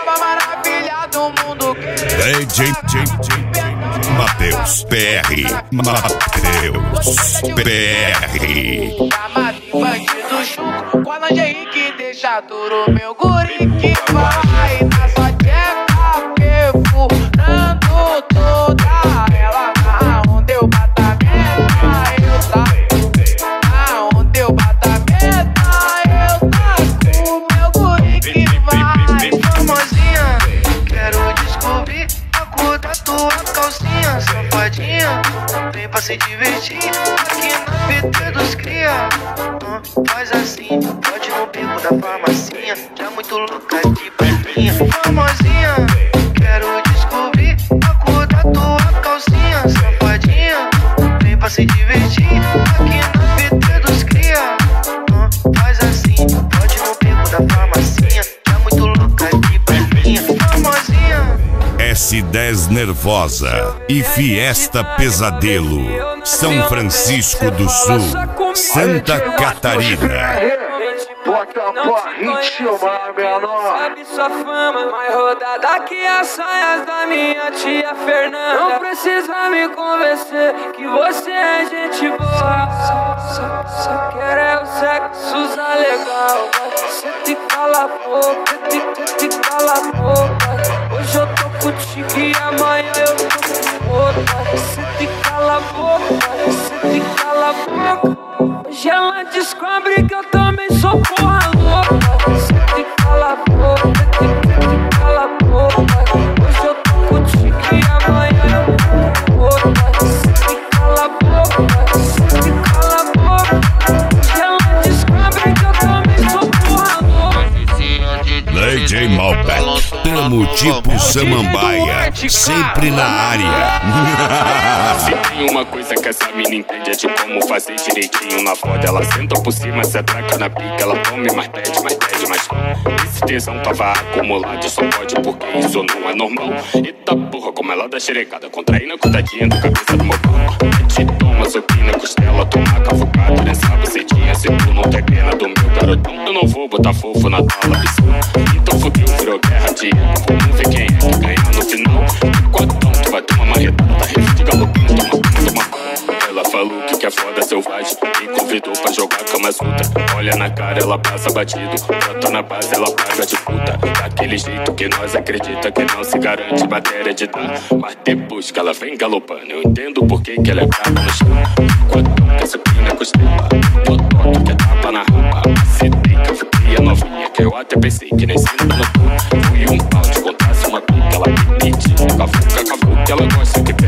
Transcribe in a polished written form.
tava maravilha do mundo. DJ Matheus PR. Matheus PR. Chama de bandido chuco, com a lingerie que deixa duro. Meu guri que vai na sua tcheca, perfurando toda ela. Aonde eu bato a meta, eu tá. Aonde eu bato a meta, eu tá. O meu guri que vai. Famosinha, quero descobrir a cor da tua calcinha. Safadinha, vem pra se divertir aqui na PT dos cria. Faz assim, pode no bico da farmacinha. Já muito louca de perninha. Famosinha, quero descobrir a cor da tua calcinha. Safadinha, vem pra se divertir aqui na PT dos cria. Faz assim, pode no bico da farmacinha. Já muito louca de perninha. Famosinha. S10 Nervosa e Fiesta Pesadelo, São Francisco do Sul, Santa Catarina. Bota pra ritmar, menor. Sabe sua fama, mais rodada que as saias da minha tia Fernanda. Não precisa me convencer que você é gente boa. Só quero é o sexo legal. Você te cala a boca, te cala a boca. Hoje eu tô contigo e amanhã eu tô com outra. Você te cala a boca, você te cala a boca. Hoje ela descobre que eu também sou porra louca. Você te cala a boca, te cala a boca. Hoje eu tô contigo e amanhã eu tô com outra. Você te cala a boca, você te cala a boca. Hoje ela descobre que eu também sou porra louca. DJ Malbec, tamo tipo Samambaia, sempre na área. Se tem uma coisa que essa mina entende é de como fazer direitinho na foda. Ela senta por cima, se atraca na pica, ela come, mas pede, mais. Esse tesão tava acumulado, só pode porque isso não é normal. Eita porra, como ela dá xerecada, contraindo a contadinha da cabeça do meu pau. Te toma, sopina, costela, toma cavucada nessa bucetinha. Se tu não tem pena do meu garotão, eu não vou botar fofo na tua piscina. Então fudeu, virou guerra de ego. Vamos ver quem é que ganha no final. Quatão, tu vai ter uma marretada, tá refil de galopinho, toma. Ela falou que é foda selvagem, me convidou pra jogar cama sutra. Olha na cara, ela passa batido, brota na base, ela paga de puta. Daquele jeito que nós acredita que não se garante matéria de dar. Mas depois que ela vem galopando, eu entendo por que ela é brava no chão. Quatão, que essa pina costela, totó, que é tapa na rapa. Se tem que eu fiquei a novinha, que eu até pensei que nem senta no cu. Fui um pau, te contasse uma pica, ela me pediu, cavuca, ela gosta que